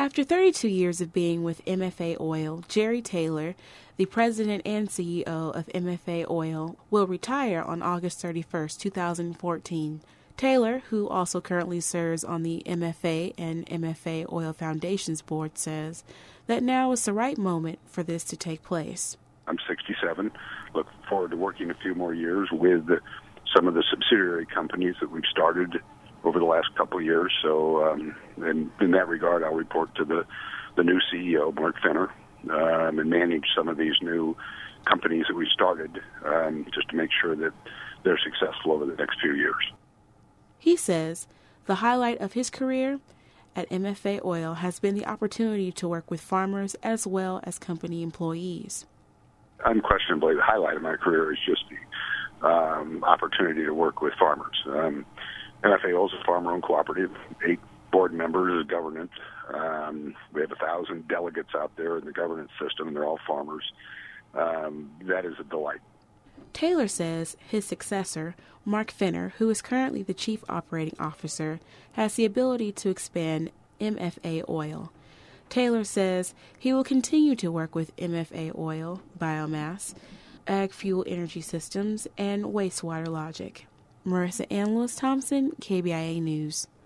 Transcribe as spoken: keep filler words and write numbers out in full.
After thirty-two years of being with M F A Oil, Jerry Taylor, the president and C E O of M F A Oil, will retire on August thirty-first, two thousand fourteen. Taylor, who also currently serves on the M F A and M F A Oil Foundation's board, says that now is the right moment for this to take place. I'm sixty-seven. Look forward to working a few more years with some of the subsidiary companies that we've started over the last couple of years. So um, in, in that regard, I'll report to the, the new C E O, Mark Finner, um, and manage some of these new companies that we started um, just to make sure that they're successful over the next few years. He says the highlight of his career at M F A Oil has been the opportunity to work with farmers as well as company employees. Unquestionably, the highlight of my career is just the um, opportunity to work with farmers. Um, M F A Oil is a farmer-owned cooperative, eight board members, governance. Um, we have a thousand delegates out there in the governance system, and they're all farmers. Um, that is a delight. Taylor says his successor, Mark Finner, who is currently the Chief Operating Officer, has the ability to expand M F A Oil. Taylor says he will continue to work with M F A Oil, biomass, ag fuel energy systems, and wastewater logic. Marissa Ann Lewis Thompson, K B I A News.